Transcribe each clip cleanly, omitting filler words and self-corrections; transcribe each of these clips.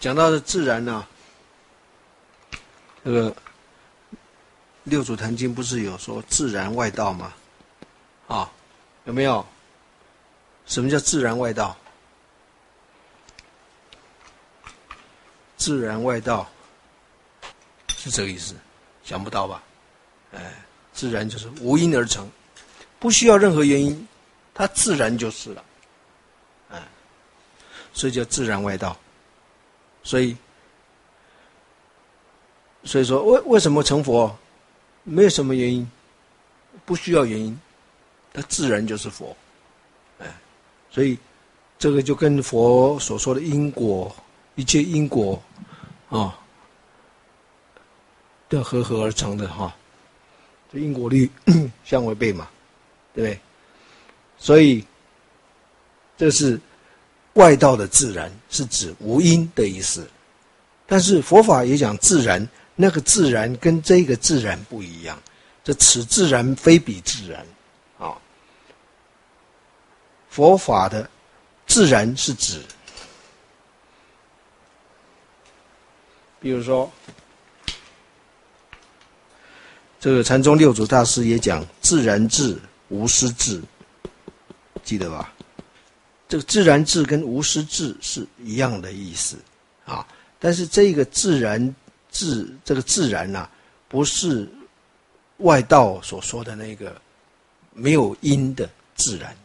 讲到的自然呢、这个六祖坛经不是有说自然外道吗？啊，有没有？什么叫自然外道？自然外道是这个意思，想不到吧？自然就是无因而成，不需要任何原因，它自然就是了。所以叫自然外道。所以说为什么成佛？没有什么原因，不需要原因，它自然就是佛。所以这个就跟佛所说的因果，一切因果的合而成的这因果律相违背嘛，对不对？所以这是外道的自然，是指无因的意思。但是佛法也讲自然，那个自然跟这个自然不一样，这此自然非彼自然佛法的自然是指，比如说这个禅宗六祖大师也讲自然智无师智，记得吧？这个自然智跟无师智是一样的意思但是这个自然智，这个自然不是外道所说的那个没有因的自然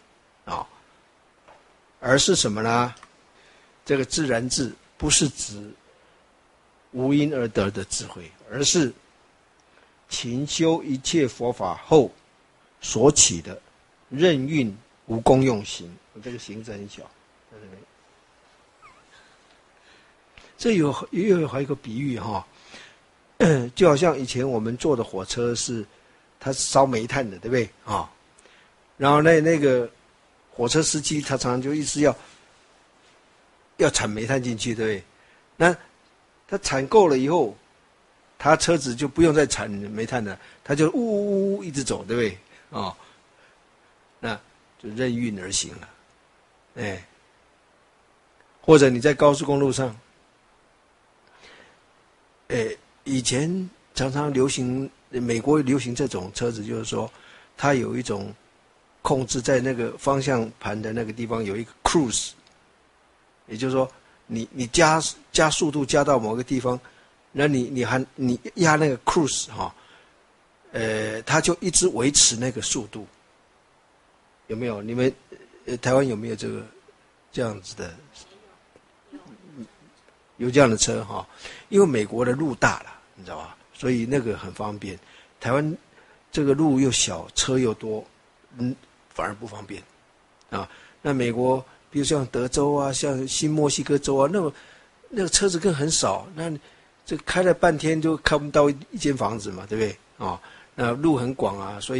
而是什么呢？这个自然智不是指无因而得的智慧，而是勤修一切佛法后所起的任运无功用行。这个行字很小，在这边。这又还有一个比喻就好像以前我们坐的火车是它是烧煤炭的，对不对然后那个火车司机他常常就一直要产煤炭进去，对不对？那他产够了以后，他车子就不用再产煤炭了，他就呜一直走，对不对？那就任运而行了。或者你在高速公路上，以前常常流行，美国流行这种车子，就是说它有一种控制在那个方向盘的那个地方有一个 cruise， 也就是说你加速度加到某个地方，那你压那个 cruise 它就一直维持那个速度。有没有？你们台湾有没有这样子的？有这样的车因为美国的路大了，你知道吧？所以那个很方便。台湾这个路又小，车又多，反而不方便那美国，比如像德州啊，像新墨西哥州啊，那个车子更很少，那这开了半天就看不到一间房子嘛，对不对那路很广啊，所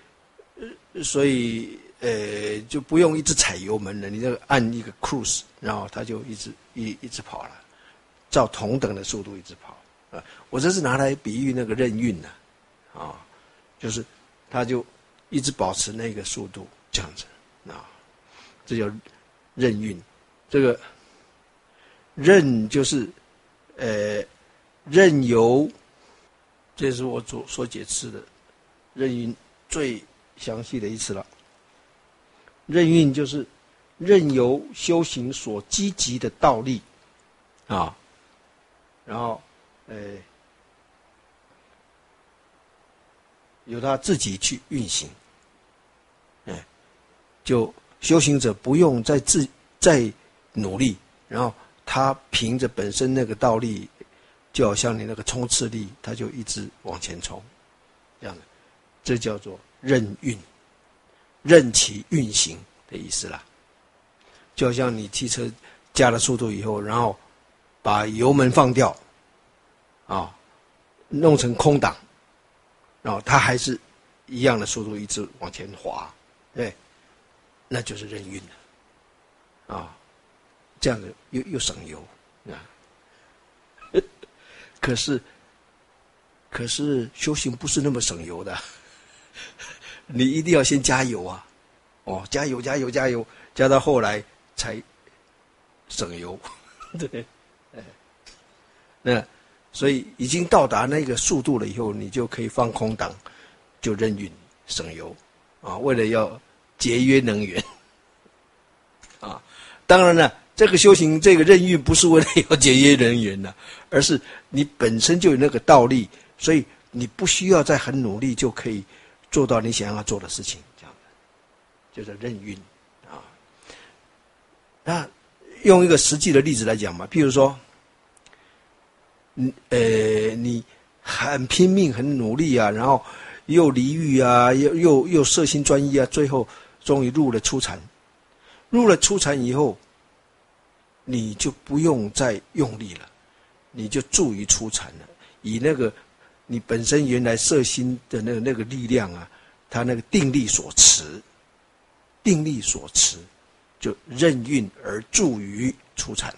以就不用一直踩油门了，你就按一个 cruise， 然后它就一直跑了，照同等的速度一直跑我这是拿来比喻那个任运就是它就一直保持那个速度这样子这叫任运。这个任就是任由，这是我所解释的任运最详细的一次了。任运就是任由修行所积极的道力然后由他自己去运行就修行者不用再努力，然后他凭着本身那个道力，就好像你那个冲刺力，他就一直往前冲，这样的，这叫做任运，任其运行的意思啦。就好像你汽车加了速度以后，然后把油门放掉弄成空档，然后它还是一样的速度一直往前滑，对，那就是任运了这样的又省油可是修行不是那么省油的，你一定要先加油加油，加到后来才省油对， 那所以已经到达那个速度了以后，你就可以放空档，就任运省油啊，为了要节约能源啊。当然了，这个修行这个任运不是为了要节约能源的，而是你本身就有那个道力，所以你不需要再很努力就可以做到你想要做的事情，这样的就是任运啊。那用一个实际的例子来讲嘛，譬如说，你很拼命、很努力啊，然后又离欲啊，又摄心专一啊，最后终于入了初禅。入了初禅以后，你就不用再用力了，你就住于初禅了。以那个你本身原来摄心的那个力量啊，它那个定力所持，就任运而住于初禅。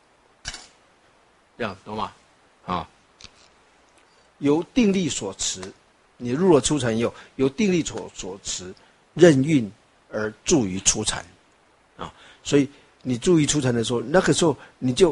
这样懂吗？啊，由定力所持，你入了初禅以后，由定力所持，任运而住于初禅。啊，所以你注意初禅的时候，那个时候你就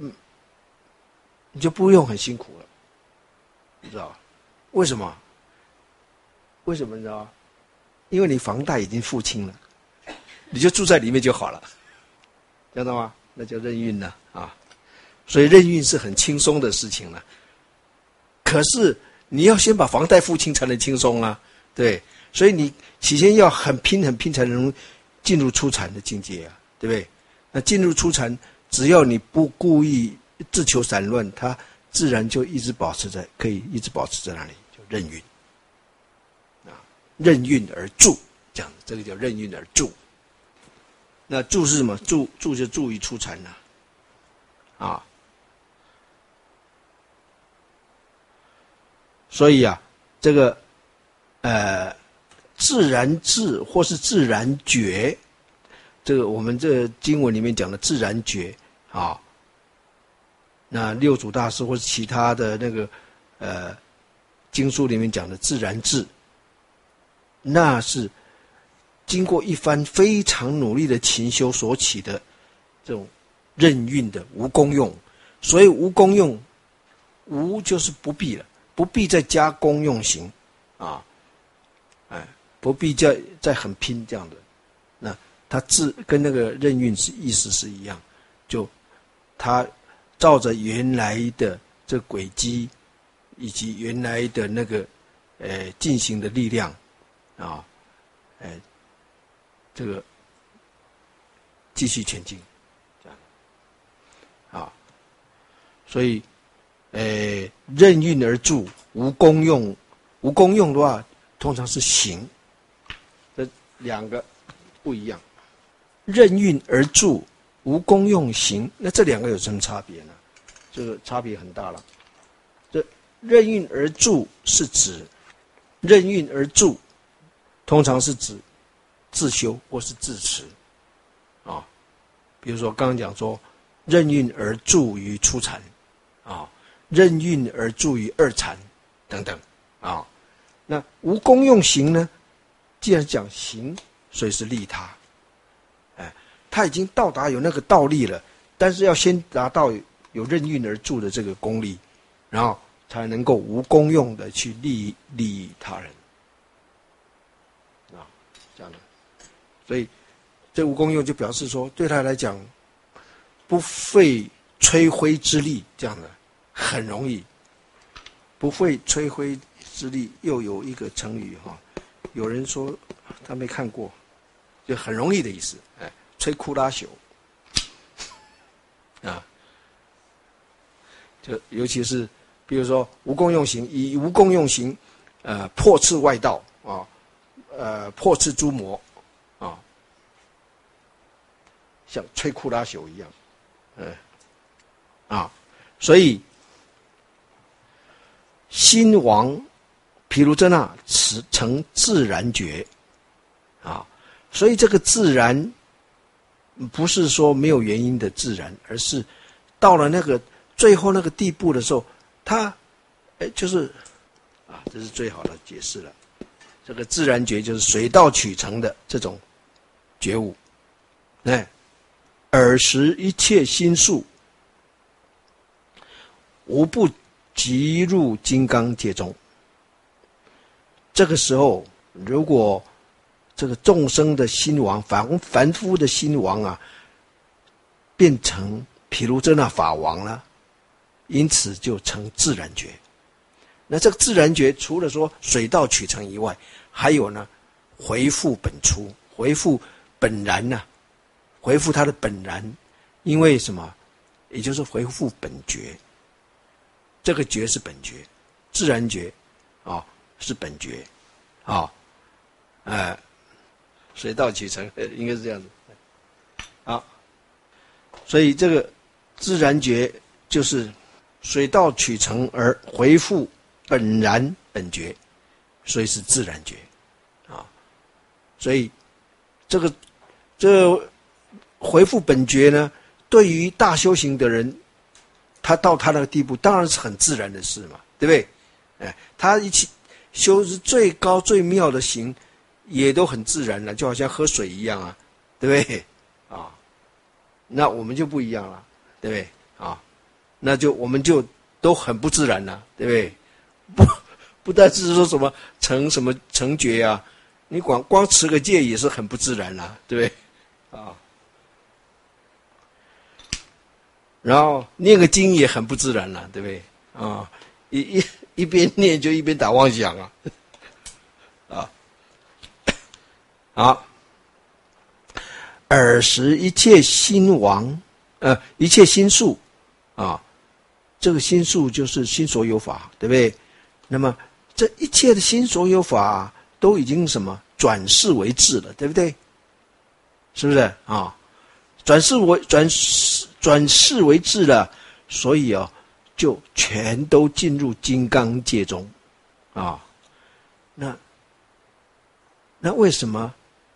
不用很辛苦了，你知道吧？为什么？你知道吗？因为你房贷已经付清了，你就住在里面就好了，知道吗？那叫任运了啊。所以任运是很轻松的事情了。可是你要先把房贷付清才能轻松啊，对。所以你起先要很拼才能进入初禅的境界啊，对不对？那进入初禅，只要你不故意自求散乱，它自然就可以一直保持在那里，就任运啊，任运而住，这样子，这个叫任运而住。那住是什么？住就住于初禅了啊。所以啊，这个自然智或是自然觉，这个我们这经文里面讲的自然觉啊，那六祖大师或是其他的那个经书里面讲的自然智，那是经过一番非常努力的勤修所起的这种任运的无功用。所以无功用，无就是不必了，不必再加功用行啊，不必再很拼这样的。那它跟那个任运意思是一样，就它照着原来的这个轨迹以及原来的那个进行的力量啊，这个继续前进，这样啊。所以任运而住，无功用。无功用的话，通常是行。这两个不一样。任运而住，无功用行，那这两个有什么差别呢？这个差别很大了。这任运而住是指任运而住，通常是指自修或是自持啊。比如说刚刚讲说，任运而住于初禅啊，任运而住于二禅等等啊。那无功用行呢？既然讲行，所以是利他。他已经到达有那个道力了，但是要先达到有任运而住的这个功力，然后才能够无功用的去利益他人啊，这样的。所以这无功用就表示说，对他来讲不费吹灰之力，这样的很容易。不费吹灰之力又有一个成语哈，有人说他没看过，就很容易的意思，吹哭拉朽啊，就尤其是比如说无功用行，以无功用行破斥外道啊，破斥诸魔啊，像吹哭拉朽一样，所以心王毗卢遮那成自然觉啊，所以这个自然不是说没有原因的自然，而是到了那个最后那个地步的时候，它就是这是最好的解释了。这个自然觉就是水到渠成的这种觉悟，尔时一切心术无不即入金刚界中。这个时候，如果这个众生的心王，凡夫的心王啊，变成毗卢遮那法王了，因此就成自然觉。那这个自然觉，除了说水到渠成以外，还有呢，回复本初，回复本然呢、回复他的本然。因为什么？也就是回复本觉。这个觉是本觉，自然觉啊、是本觉啊，水到渠成，应该是这样子。好，所以这个自然觉就是水到渠成而回复本然本觉，所以是自然觉啊。所以这回复本觉呢，对于大修行的人，他到他那个地步，当然是很自然的事嘛，对不对？他一起修是最高最妙的行，也都很自然了，就好像喝水一样啊，对不对？啊，那我们就不一样了，对不对？啊，那就我们就都很不自然了，对不对？不单是说什么成觉啊，你光持个戒也是很不自然了，对不对？啊，然后念个经也很不自然了，对不对？啊，一边念就一边打妄想啊，啊，好，尔时一切心王，一切心术啊，这个心术就是心所有法，对不对？那么这一切的心所有法都已经什么转世为智了，对不对？是不是啊？转世为智了，所以啊，就全都进入金刚界中啊。那为什么？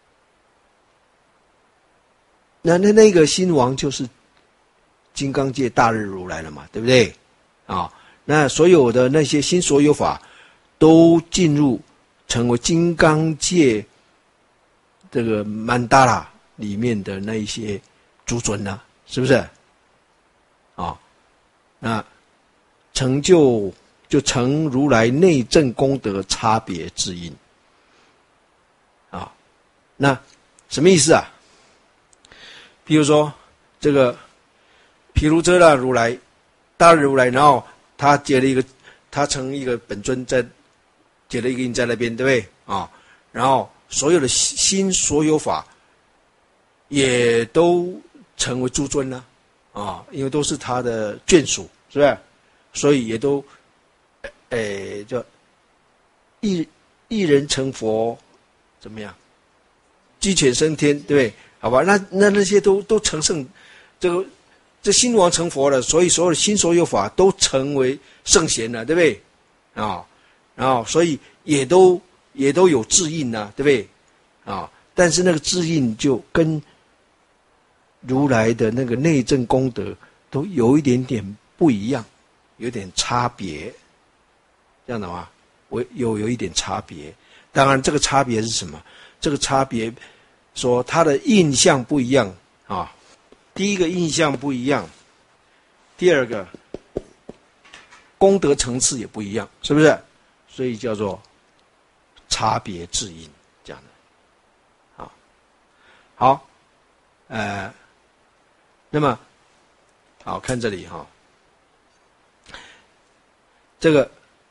那个心王就是金刚界大日如来了嘛，对不对？啊，那所有的那些心所有法都进入成为金刚界这个曼达拉里面的那一些诸尊呢、是不是？啊，那成就成如来内证功德差别智因啊。那什么意思啊？比如说这个毗卢遮那如来大日如来，然后他成一个本尊，在结了一个印在那边，对不对啊？然后所有的心所有法也都成为诸尊了啊，因为都是他的眷属，是不是？所以也都叫一人成佛，怎么样？鸡犬升天，对不对？好吧，那些都成圣，这心王成佛了，所以所有的心所有法都成为圣贤了，对不对？啊，然后所以也都有智印呐、对不对？啊，但是那个智印就跟如来的那个内证功德都有一点点不一样，有点差别，这样的吗？有一点差别。当然，这个差别是什么？这个差别说他的印象不一样啊。第一个印象不一样，第二个功德层次也不一样，是不是？所以叫做差别智印这样的。好，那么好看这里哈，这个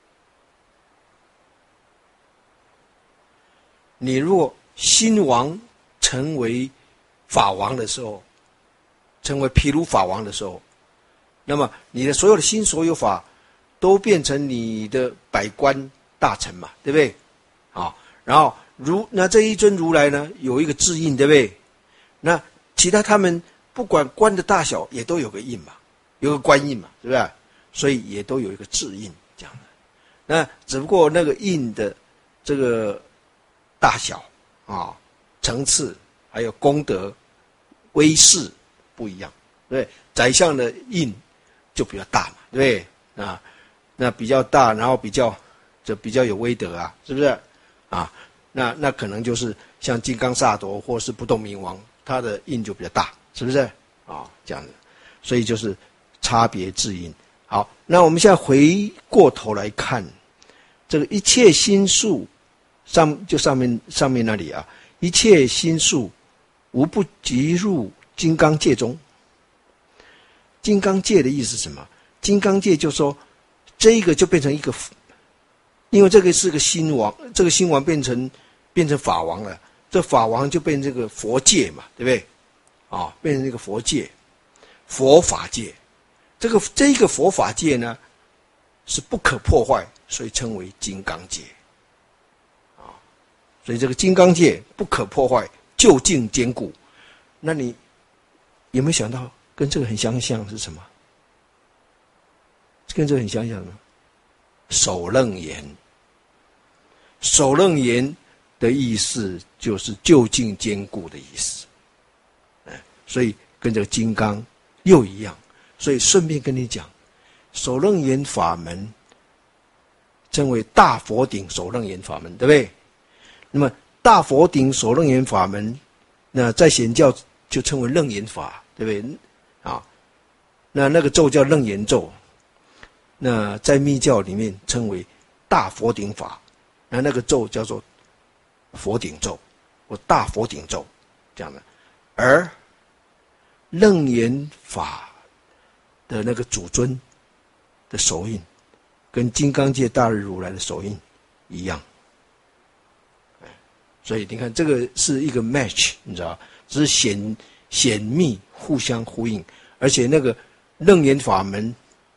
你如果心王成为法王的时候，成为毗卢法王的时候，那么你的所有的心所有法都变成你的百官大臣嘛，对不对？啊，然后那这一尊如来呢，有一个智印，对不对？那其他他们不管官的大小，也都有个印嘛，有个官印嘛，是不是？所以也都有一个智印这样的。那只不过那个印的这个大小啊、层次还有功德威势不一样，对不对？宰相的印就比较大嘛，对不对？啊，那比较大，然后比较有威德啊，是不是？啊，那可能就是像金刚萨埵或是不动明王，他的印就比较大，是不是？啊，这样的，所以就是差别智印。 好，那我们现在回过头来看，这个一切心术上面那里啊，一切心术无不即入金刚界中。金刚界的意思是什么？金刚界就说这一个就变成一个，因为这个是个心王，这个心王变成法王了，这法王就变成这个佛界嘛，对不对？啊，变成这个佛界、佛法界。这一个佛法界呢是不可破坏，所以称为金刚界。啊，所以这个金刚界不可破坏，究竟坚固。那你有没有想到跟这个很相像是什么？跟这个很相像吗？首楞严。首楞严的意思就是究竟坚固的意思。所以跟这个金刚又一样。所以顺便跟你讲，首楞严法门称为大佛顶首楞严法门，对不对？那么大佛顶首楞严法门，那在显教就称为楞严法，对不对？啊，那个咒叫楞严咒，那在密教里面称为大佛顶法，那个咒叫做佛顶咒或大佛顶咒，这样的。而楞严法的那个主尊的手印，跟金刚界大日如来的手印一样，所以你看这个是一个 match， 你知道，只是显密互相呼应，而且那个楞严法门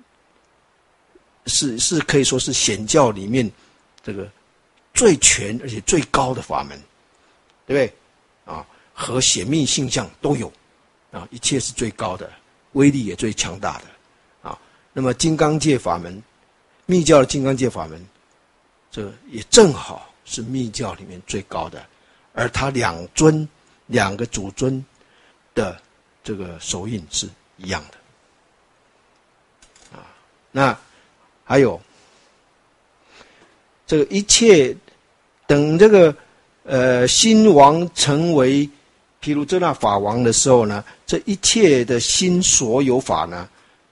是可以说是显教里面这个最全而且最高的法门，对不对？啊，和显密性相都有啊，一切是最高的。威力也最强大的啊，那么金刚界法门，密教的金刚界法门，这也正好是密教里面最高的，而它两个主尊的这个手印是一样的啊。那还有这个一切等这个心王成为譬如这那法王的时候呢，这一切的心所有法呢，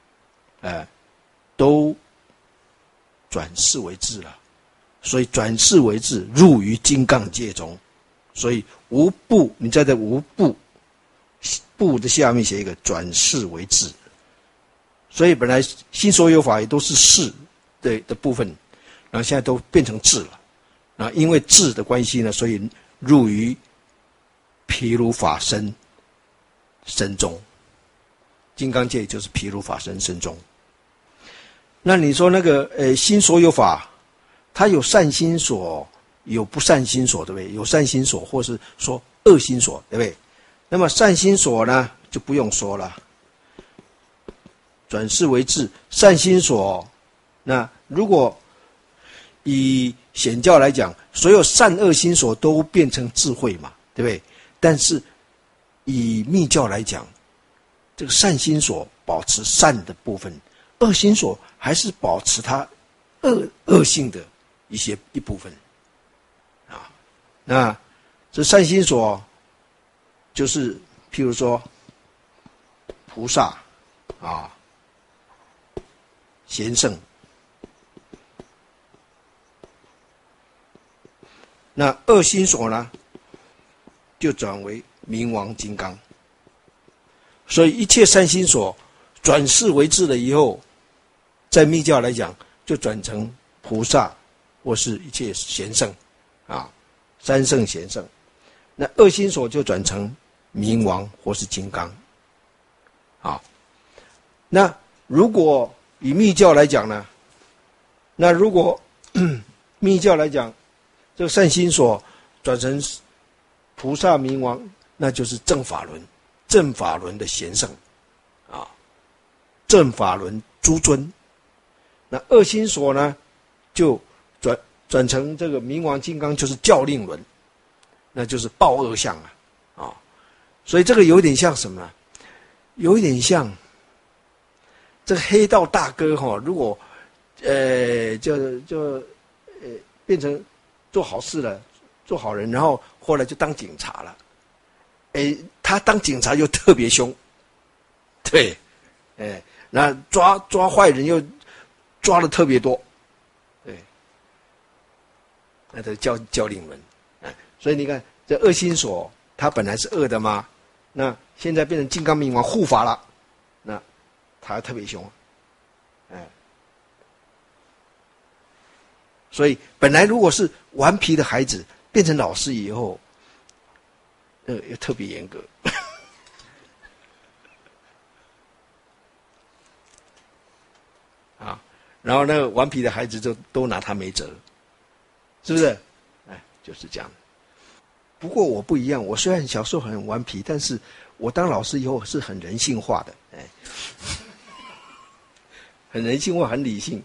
都转世为智了。所以转世为智，入于金刚界中。所以无不，你在这无不不的下面写一个转世为智。所以本来心所有法也都是世的部分，然后现在都变成智了。啊，因为智的关系呢，所以入于毗卢法身中，金刚界就是毗卢法身中。那你说那个心所有法，它有善心所，有不善心所，对不对？有善心所，或是说恶心所，对不对？那么善心所呢，就不用说了，转世为智。善心所，那如果以显教来讲，所有善恶心所都变成智慧嘛，对不对？但是以密教来讲，这个善心所保持善的部分，恶心所还是保持它恶性的一部分啊。那这善心所就是譬如说菩萨啊、贤圣，那恶心所呢就转为明王金刚。所以一切善心所转世为智了以后，在密教来讲就转成菩萨或是一切贤圣啊，三圣贤圣。那恶心所就转成明王或是金刚啊。那如果以密教来讲呢，那如果密教来讲，这个善心所转成菩萨明王，那就是正法轮的贤圣啊，正法轮诸尊。那恶心所呢，就转成这个明王金刚，就是教令轮，那就是报恶相啊。所以这个有点像什么呢？有一点像这个黑道大哥哈，如果变成做好事了，做好人，然后后来就当警察了。他当警察又特别凶，对，那抓坏人抓的特别多，对，那都教令轮，所以你看这恶心所，它本来是恶的嘛，那现在变成金刚明王护法了，那他特别凶，所以本来如果是顽皮的孩子变成老师以后，又特别严格。啊，然后那个顽皮的孩子就都拿他没辙，是不是？就是这样。不过我不一样，我虽然小时候很顽皮，但是我当老师以后是很人性化的，很人性化，很理性，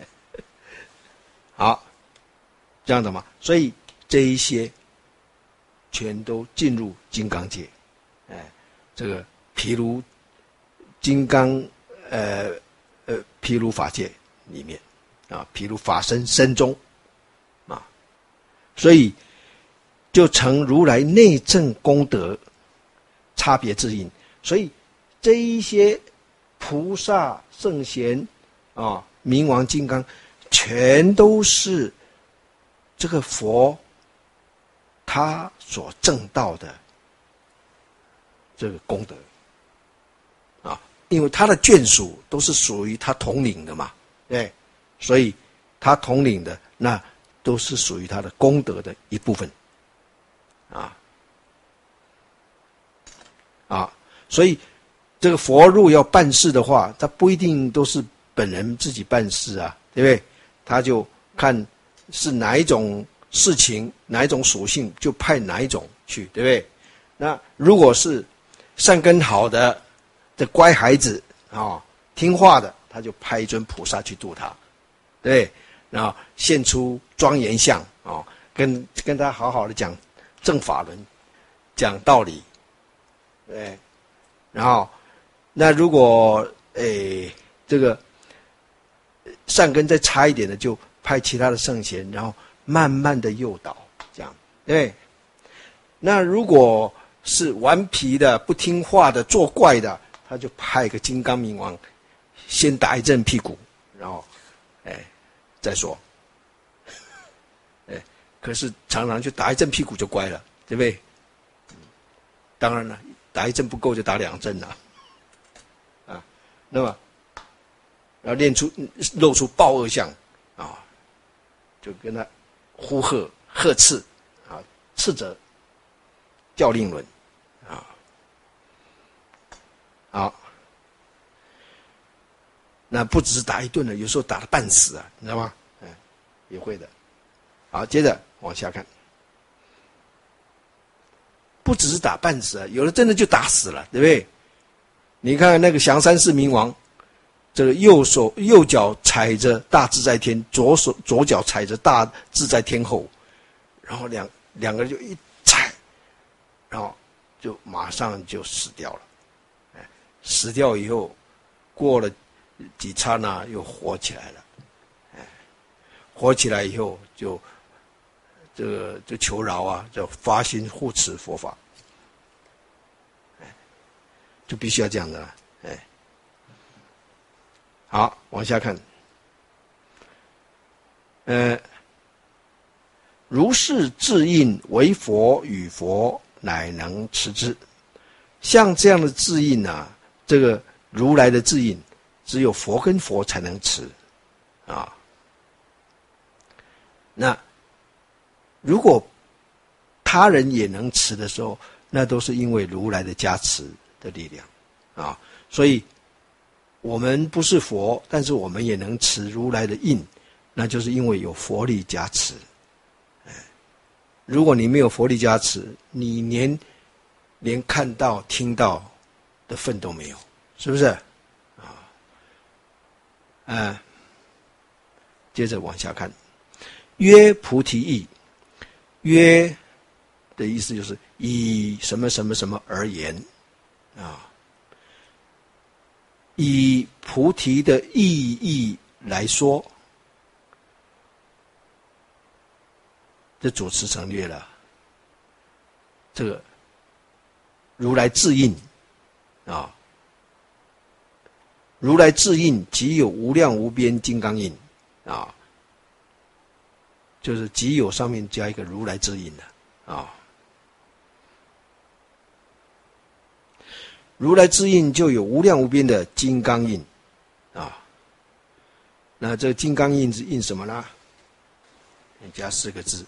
好，这样的嘛。所以这一些全都进入金刚界，这个毗卢金刚毗卢法界里面啊，毗卢法身中啊，所以就成如来内证功德差别自印。所以这一些菩萨圣贤啊，明王金刚，全都是这个佛他所证到的这个功德啊，因为他的眷属都是属于他统领的嘛，对，所以他统领的那都是属于他的功德的一部分所以这个佛如果要办事的话，他不一定都是本人自己办事啊，对不对？他就看是哪一种事情，哪一种属性，就派哪一种去，对不对？那如果是善根好的这乖孩子听话的，他就派一尊菩萨去度他，对，然后现出庄严相跟他好好的讲正法轮，讲道理，对，然后那如果这个善根再差一点的，就派其他的圣贤，然后慢慢的诱导，这样，对。那如果是顽皮的、不听话的、作怪的，他就派个金刚明王，先打一阵屁股，然后，再说，可是常常就打一阵屁股就乖了，对不对？当然了，打一阵不够就打2阵了，那么，然后露出暴恶相就跟他呼喝、呵斥斥责、教令轮好，那不只是打一顿了，有时候打得半死啊，你知道吗？也会的。好，接着往下看，不只是打半死啊，有的真的就打死了，对不对？你看那个降山寺明王，这个右脚踩着大自在天，左脚踩着大自在天后，然后两个人就一踩，然后就马上就死掉了。死掉以后，过了几刹那又活起来了。活起来以后就求饶啊，就发心护持佛法，就必须要这样的了。好，往下看。如是自印为佛与佛乃能持之。像这样的自印这个如来的自印，只有佛跟佛才能持那如果他人也能持的时候，那都是因为如来的加持的力量所以我们不是佛，但是我们也能持如来的印，那就是因为有佛力加持。如果你没有佛力加持，你连看到听到的份都没有，是不是接着往下看，曰菩提意，曰的意思就是以什么什么什么而言以菩提的意义来说，这主持省略了。这个如来自印如来智印即有无量无边金刚印啊，就是即有上面加一个如来智印的啊。如来智印就有无量无边的金刚印啊。那这个金刚印是印什么呢？加4个字：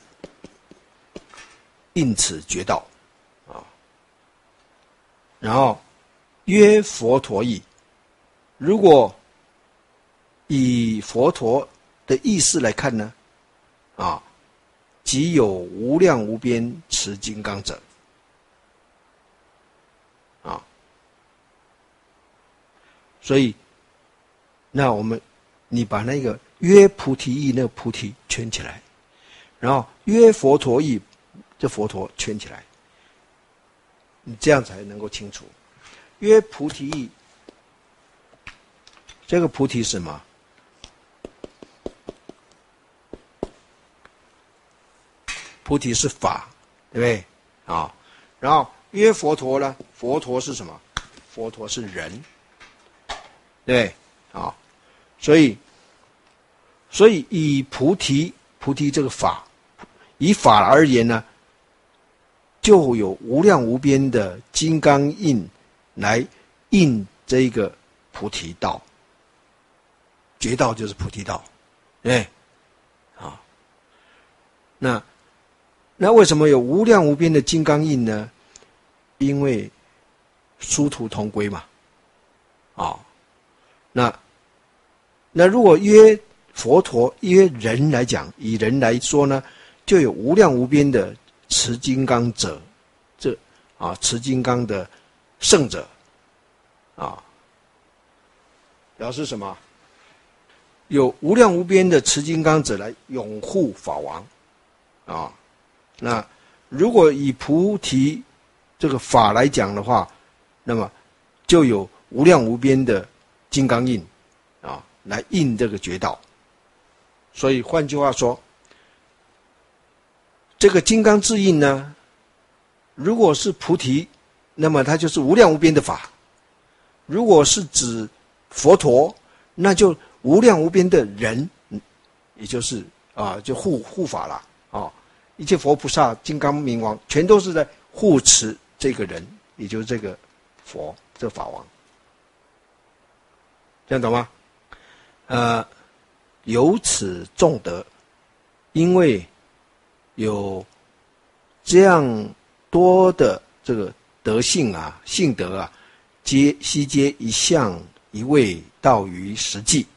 印此觉道啊。然后曰佛陀意。如果以佛陀的意思来看呢，啊，即有无量无边持金刚者，啊，所以，那你把那个约菩提意那个菩提圈起来，然后约佛陀意这佛陀圈起来，你这样才能够清楚。约菩提意。这个菩提是什么？菩提是法，对不对？啊，然后约佛陀呢？佛陀是什么？佛陀是人，对，啊，所以以菩提这个法，以法而言呢，就有无量无边的金刚印来印这个菩提道。觉道就是菩提道，对，啊，那为什么有无量无边的金刚印呢？因为殊途同归嘛，啊，那如果约佛陀约人来讲，以人来说呢，就有无量无边的持金刚者，持金刚的圣者，啊，表示什么？有无量无边的持金刚者来拥护法王，啊，那如果以菩提这个法来讲的话，那么就有无量无边的金刚印，啊，来印这个觉道。所以换句话说，这个金刚智印呢，如果是菩提，那么它就是无量无边的法；如果是指佛陀，那就无量无边的人，也就是就护法了啊！一切佛菩萨、金刚明王，全都是在护持这个人，也就是这个佛，这个法王。这样懂吗？由此众德，因为有这样多的这个德性啊、性德啊，悉皆一向一味到于实际。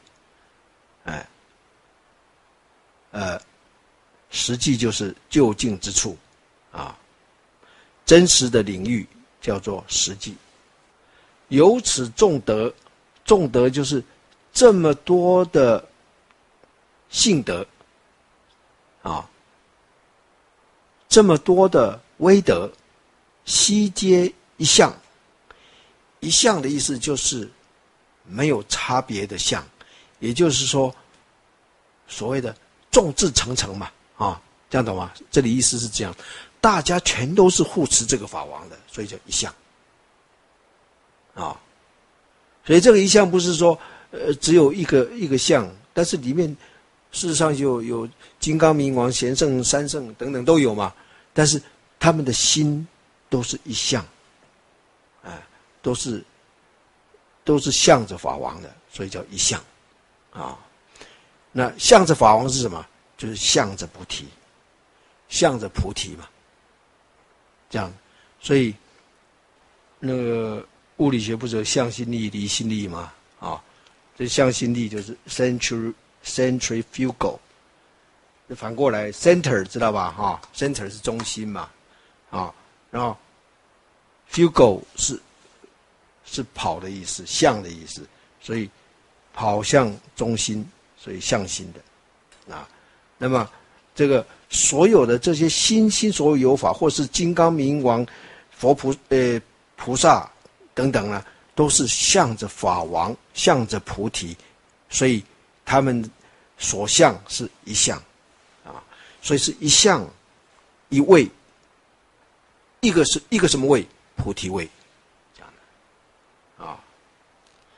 实际就是就近之处啊，真实的领域叫做实际。由此众德，众德就是这么多的性德啊，这么多的威德，悉皆一向。一向的意思就是没有差别的相，也就是说，所谓的众志成城嘛，啊，这样懂吗？这里意思是这样，大家全都是护持这个法王的，所以叫一向。啊，所以这个一向不是说只有一个相，但是里面事实上有金刚明王、贤圣、三圣等等都有嘛，但是他们的心都是一向，都是向着法王的，所以叫一向啊。那向着法王是什么？就是向着菩提，向着菩提嘛。这样，所以那个物理学不是有向心力、离心力吗？啊，这向心力就是 centrifugal， 反过来 center 知道吧？哈 ，center 是中心嘛，啊，然后 fugal 是跑的意思，向的意思，所以跑向中心，所以向心的啊。那么这个所有的这些心所有有法，或是金刚明王、佛菩萨等等呢，都是向着法王，向着菩提，所以他们所向是一向啊，所以是一向一位，一个什么位？菩提位。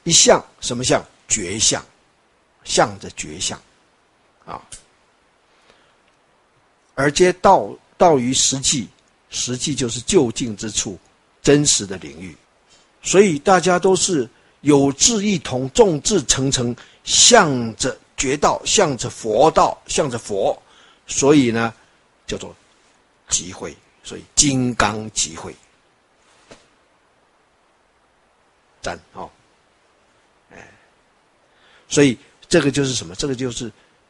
一相什么相？觉相，相着觉相啊。而皆道于实际，实际就是就近之处，真实的领域。所以大家都是有志一同，众志成城，向着觉道，向着佛道，向着佛，所以呢叫做集会，所以金刚集会。赞哦，所以这个就是什么？这个就是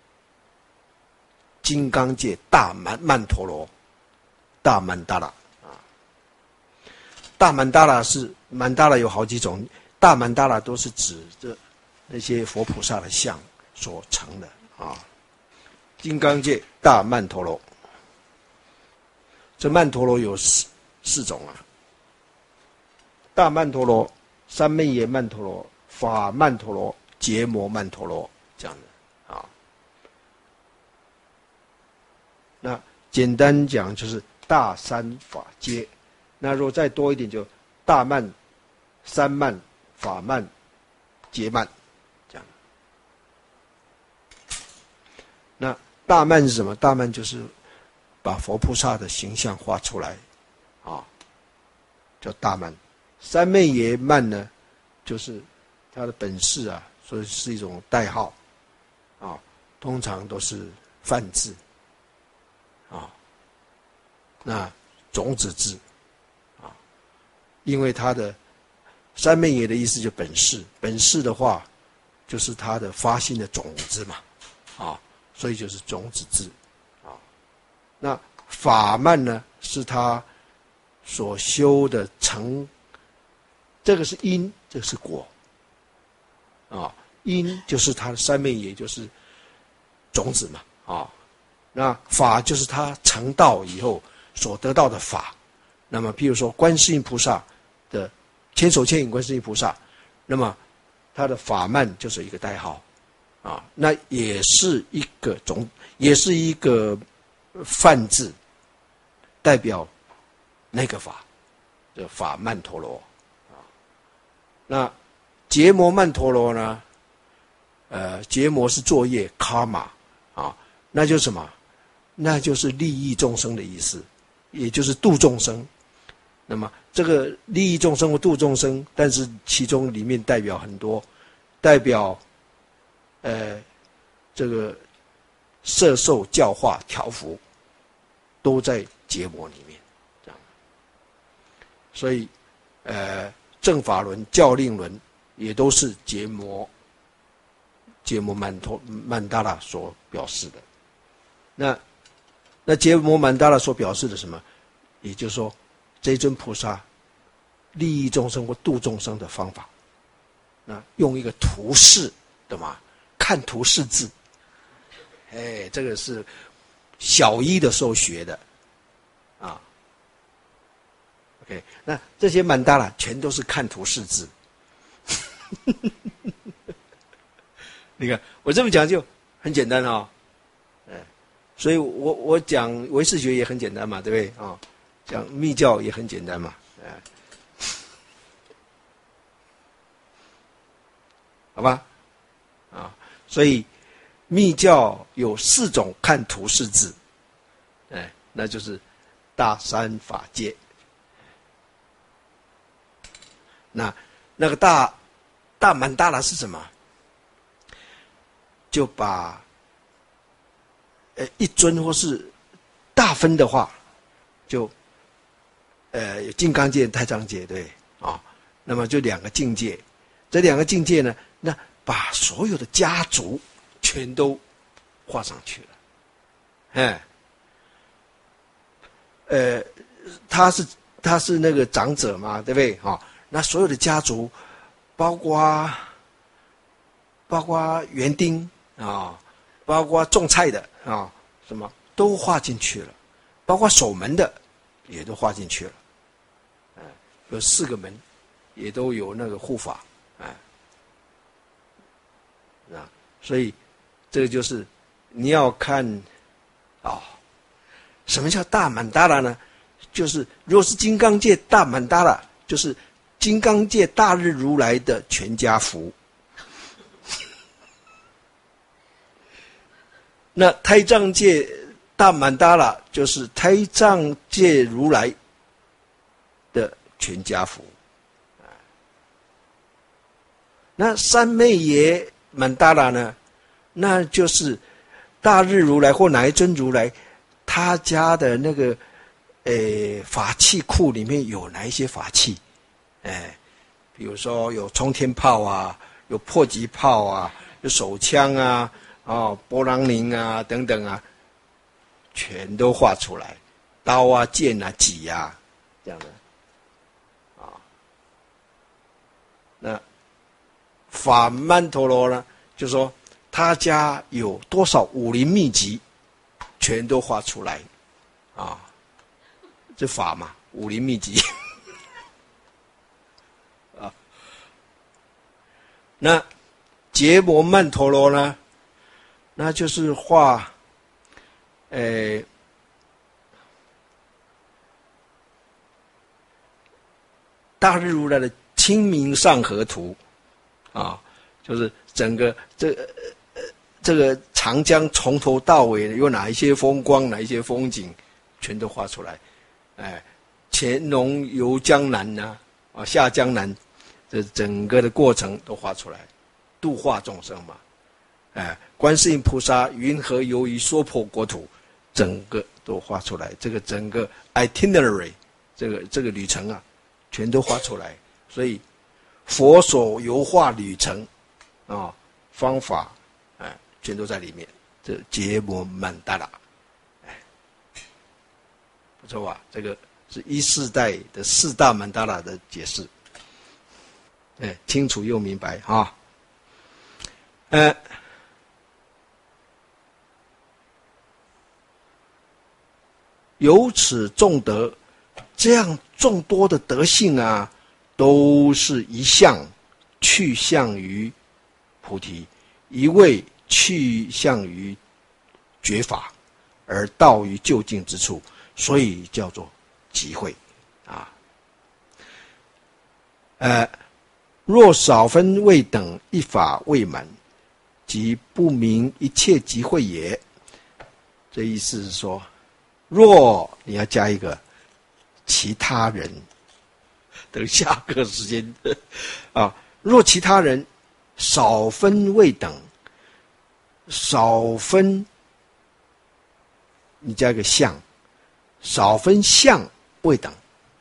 金刚界大曼陀罗，大曼达拉啊。大曼达拉是曼达拉有好几种，大曼达拉都是指着那些佛菩萨的像所成的啊。金刚界大曼陀罗，这曼陀罗有四种啊。大曼陀罗、三昧耶曼陀罗、法曼陀罗、结摩曼陀罗这样的啊。那简单讲就是大三法界，那如果再多一点就大曼、三曼、法曼、结曼这样。那大曼是什么？大曼就是把佛菩萨的形象画出来啊，叫大曼。三昧耶曼呢，就是他的本事啊，所以是一种代号啊，通常都是梵字啊，那种子字啊，因为他的三昧耶的意思就本事，本事的话就是他的发心的种子嘛啊，所以就是种子字啊。那法曼呢，是他所修的成。这个是因，这个是果，啊，因就是它的三昧耶，就是种子嘛，啊，那法就是他成道以后所得到的法。那么，譬如说观世音菩萨的千手千眼观世音菩萨，那么他的法曼就是一个代号，啊，那也是一个也是一个梵字，代表那个法，这法曼陀罗。那结摩曼陀罗呢？结摩是作业 karma 啊，那就是什么？那就是利益众生的意思，也就是度众生。那么这个利益众生或度众生，但是其中里面代表很多，代表这个摄受教化调伏，都在结摩里面，这样。所以正法轮、教令轮也都是结摩曼达拉所表示的。那结摩曼达拉所表示的什么？也就是说，这尊菩萨利益众生或度众生的方法，那用一个图示，懂吗？看图识字，这个是小一的时候学的啊。OK， 那这些曼达拉全都是看图识字。你看我这么讲就很简单哦，所以我讲唯识学也很简单嘛，对不对啊？讲密教也很简单嘛，好吧？啊，所以密教有4种看图识字，那就是大三法界。那个大曼达拉是什么？就把一尊或是大分的话，就有金刚界、太上界，对啊，那么就2个境界，这2个境界呢，那把所有的家族全都画上去了，他是那个长者嘛，对不对啊？那所有的家族，包括园丁啊，包括种菜的啊，什么都画进去了，包括守门的也都画进去了，有4个门，也都有那个护法，所以这个就是你要看什么叫大曼达拉呢？就是如果是金刚界大曼达拉，就是金刚界大日如来的全家福。那胎藏界大曼达拉就是胎藏界如来的全家福。那三昧耶曼达拉呢，那就是大日如来或哪一尊如来他家的那个法器库里面有哪一些法器，比如说有冲天炮啊，有迫击炮啊，有手枪啊，波浪铃啊等等啊，全都画出来，刀啊剑啊戟啊这样的那法曼陀罗呢，就说他家有多少武林秘籍，全都画出来这法嘛，武林秘籍那结摩曼陀罗呢，那就是画大日如来的清明上河图就是整个这个长江从头到尾有哪一些风光，哪一些风景，全都画出来。乾隆游江南下江南，这整个的过程都画出来，度化众生嘛。观世音菩萨云何游于娑婆国土，整个都画出来。这个整个 itinerary， 这个旅程全都画出来。所以佛所游化旅程方法全都在里面。这结摩曼达拉，不错吧？这个是一世代的四大曼达拉的解释，清楚又明白由此众德，这样众多的德性都是一向去向于菩提，一味去向于觉法，而到于究竟之处，所以叫做集会若少分未等，一法未满，即不明一切集会也。这意思是说，若你要加一个其他人，等下个时间若其他人少分未等，少分你加一个相，少分相未等，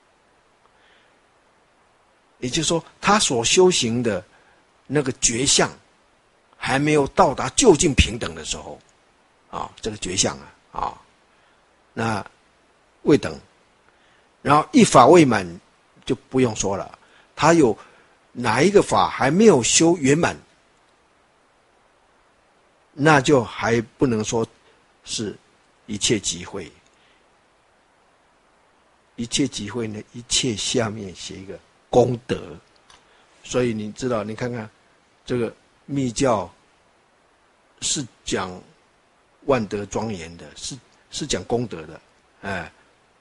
也就是说他所修行的那个觉相还没有到达究竟平等的时候这个觉相那未等，然后一法未满就不用说了，他有哪一个法还没有修圆满，那就还不能说是一切集会。一切集会呢，一切下面写一个功德，所以你知道，你看看这个密教是讲万德庄严的，是讲功德的，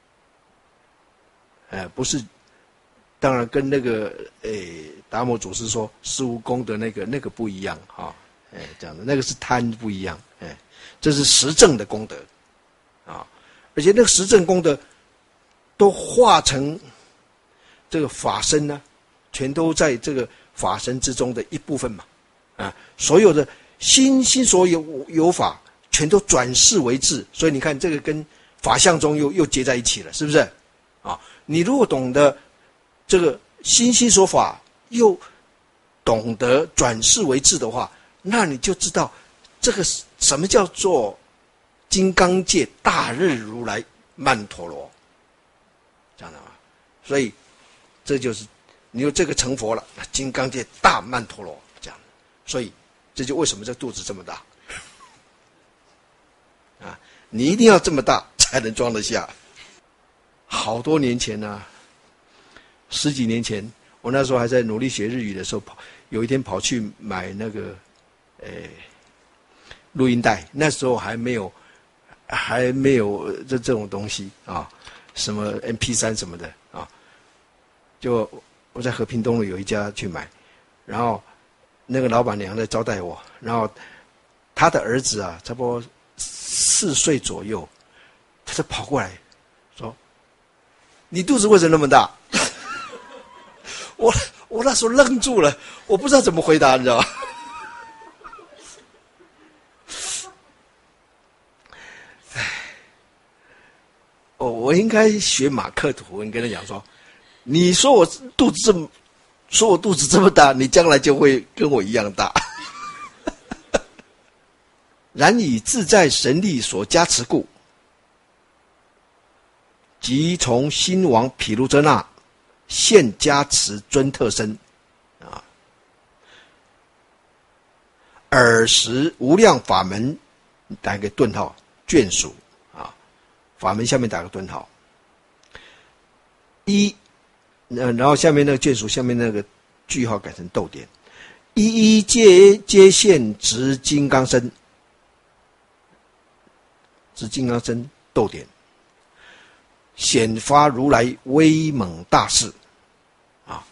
不是，当然跟那个达摩祖师说事无功德那个不一样这样的，那个是贪不一样，这是实证的功德而且那个实证功德都化成这个法身呢，全都在这个法身之中的一部分嘛所有的心所有法全都转世为智，所以你看这个跟法相中又结在一起了，是不是你如果懂得这个心所法，又懂得转世为智的话，那你就知道这个什么叫做金刚界大日如来曼陀罗，这样的所以这就是你有这个成佛了，金刚界大曼陀罗这样的，所以这就为什么这肚子这么大你一定要这么大才能装得下。好多年前10几年前，我那时候还在努力学日语的时候，有一天跑去买那个录音带，那时候还没有这种东西什么 MP3 什么的就我在和平东路有一家去买，然后那个老板娘在招待我，然后他的儿子啊，差不多4岁左右，他就跑过来说：“你肚子为什么那么大？”我那时候愣住了，我不知道怎么回答，你知道吗？我应该学马克吐，你跟他讲说，你说我肚子这么大，你将来就会跟我一样大。然以自在神力所加持故，即从心王毗卢遮那现加持尊特身啊，尔时无量法门，打一个顿号，眷属啊，法门下面打个顿号。然后下面那个眷属下面那个句号改成逗点，一一皆现执金刚身，执金刚身逗点，显发如来威猛大士啊。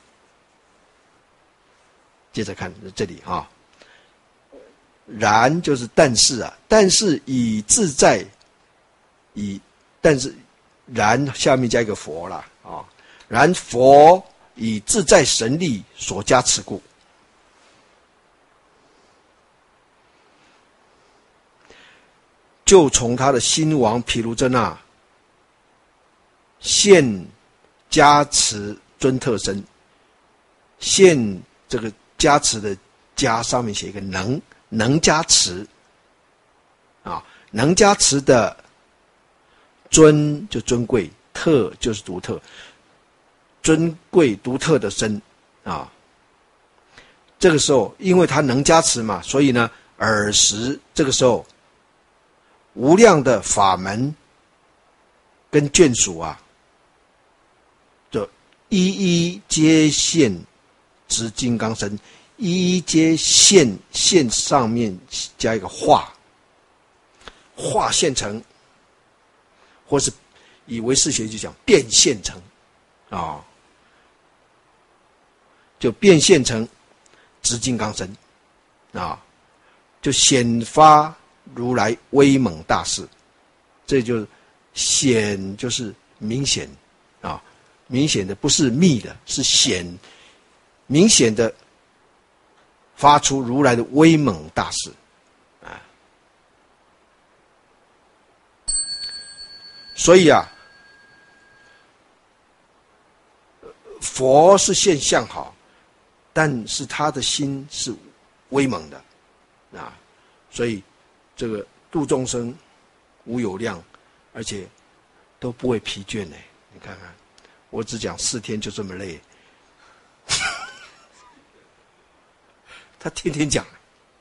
接着看这里啊，然就是但是啊，但是以自在，但是然下面加一个佛啦啊，然佛以自在神力所加持故，就从他的心王毗卢遮那现加持尊特身，现这个加持的加上面写一个能加持啊，能加持的尊就尊贵，特就是独特，尊贵独特的身啊。这个时候因为他能加持嘛，所以呢尔时这个时候无量的法门跟眷属啊，就一一皆现执金刚身，一一皆现上面加一个化现成，或是以唯识学就讲变现成啊，就变现成执金刚身啊，就显发如来威猛大士。这就是显，就是明显啊，明显的不是密的，是显，明显的发出如来的威猛大士啊。所以啊，佛是现象好，但是他的心是威猛的啊，所以这个度众生无有量，而且都不会疲倦呢。你看看，我只讲4天就这么累，他天天讲，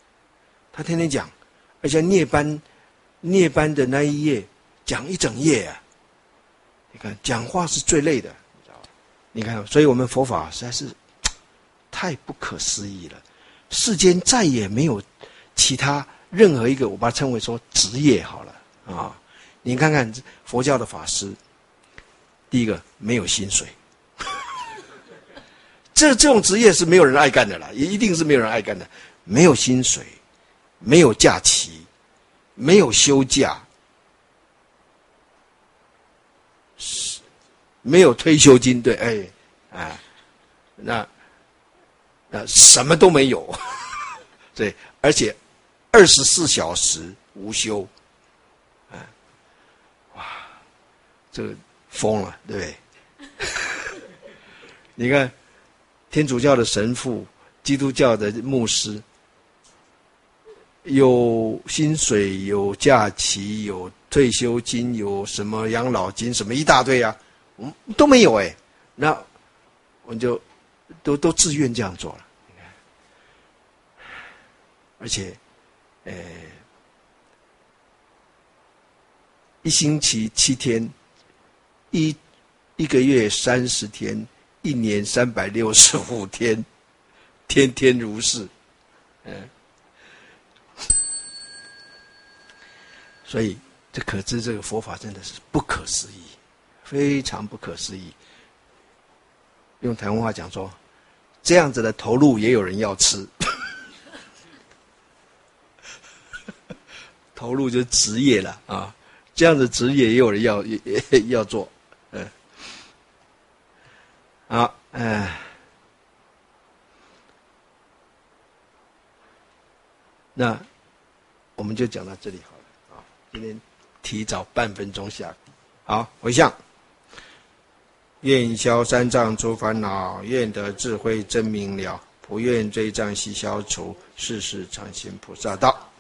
而且涅槃的那一页讲一整夜啊！你看，讲话是最累的，你知道吧？你看，所以我们佛法实在是太不可思议了。世间再也没有其他任何一个，我把它称为说职业好了啊。你看看佛教的法师，第一个没有薪水，这种职业是没有人爱干的啦，也一定是没有人爱干的。没有薪水，没有假期，没有休假，没有退休金，对，那什么都没有，对，而且24小时无休，哇，这个疯了，对不对？你看，天主教的神父、基督教的牧师，有薪水、有假期、有退休金、有什么养老金，什么一大堆啊，都没有哎。那我们就都自愿这样做了，你看，而且，一星期7天，一个月30天，一年365天，天天如是，所以这可知这个佛法真的是不可思议，非常不可思议。 用台湾话讲说，这样子的投入也有人要吃。投入就是职业了啊，这样的职业也有人要做，好，那我们就讲到这里好了啊。今天提早半分钟下，好，回向。愿消三障诸烦恼，愿得智慧真明了，不愿罪障悉消除，世世常行菩萨道。